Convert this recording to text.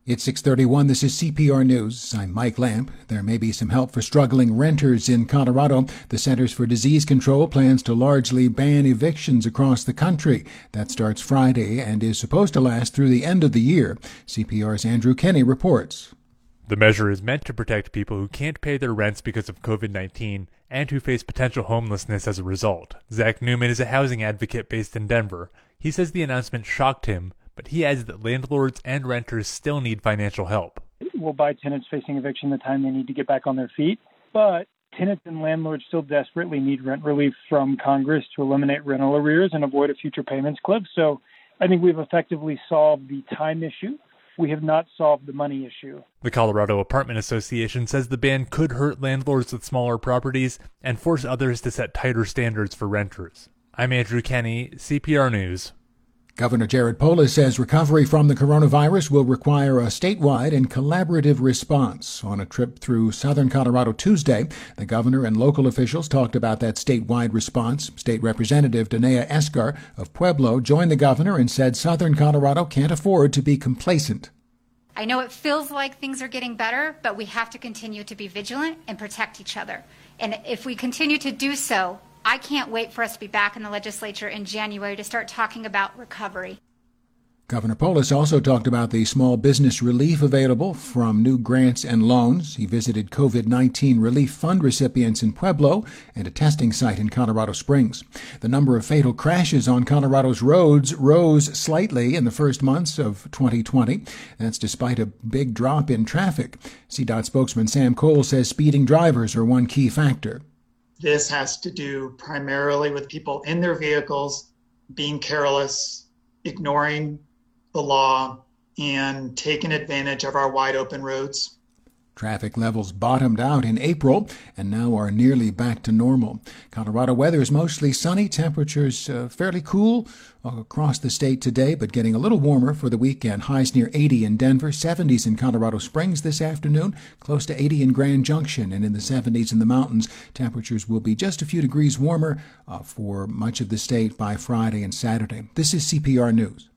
It's 6:31. This is CPR News. I'm Mike Lamp. There may be some help for struggling renters in Colorado. The Centers for Disease Control plans to largely ban evictions across the country. That starts Friday and is supposed to last through the end of the year. CPR's Andrew Kenny reports. The measure is meant to protect people who can't pay their rents because of COVID-19 and who face potential homelessness as a result. Zach Newman is a housing advocate based in Denver. He says the announcement shocked him, but he adds that landlords and renters still need financial help. We'll buy tenants facing eviction the time they need to get back on their feet, but tenants and landlords still desperately need rent relief from Congress to eliminate rental arrears and avoid a future payments cliff. So I think we've effectively solved the time issue. We have not solved the money issue. The Colorado Apartment Association says the ban could hurt landlords with smaller properties and force others to set tighter standards for renters. I'm Andrew Kenny, CPR News. Governor Jared Polis says recovery from the coronavirus will require a statewide and collaborative response. On a trip through southern Colorado Tuesday, the governor and local officials talked about that statewide response. State Representative Danea Escar of Pueblo joined the governor and said southern Colorado can't afford to be complacent. I know it feels like things are getting better, but we have to continue to be vigilant and protect each other. And if we continue to do so, I can't wait for us to be back in the legislature in January to start talking about recovery. Governor Polis also talked about the small business relief available from new grants and loans. He visited COVID-19 relief fund recipients in Pueblo and a testing site in Colorado Springs. The number of fatal crashes on Colorado's roads rose slightly in the first months of 2020. That's despite a big drop in traffic. CDOT spokesman Sam Cole says speeding drivers are one key factor. This has to do primarily with people in their vehicles being careless, ignoring the law, and taking advantage of our wide open roads. Traffic levels bottomed out in April and now are nearly back to normal. Colorado weather is mostly sunny. Temperatures fairly cool across the state today, but getting a little warmer for the weekend. Highs near 80 in Denver, 70s in Colorado Springs this afternoon, close to 80 in Grand Junction, and in the 70s in the mountains. Temperatures will be just a few degrees warmer for much of the state by Friday and Saturday. This is CPR News.